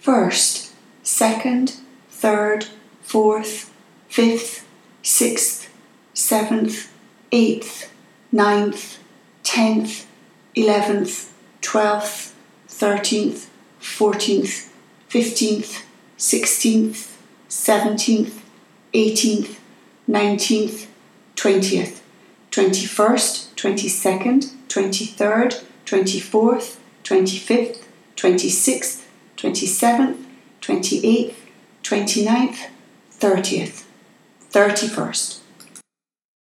1st, 2nd, 3rd, 4th, 5th, 6th, 7th, 8th, 9th, 10th, 11th, 12th, 13th, 14th, 15th, 16th, 17th, 18th, 19th, 20th, 21st, 22nd, 23rd, 24th, 25th, 26th, 27th, 28th, 29th, 30th, 31st.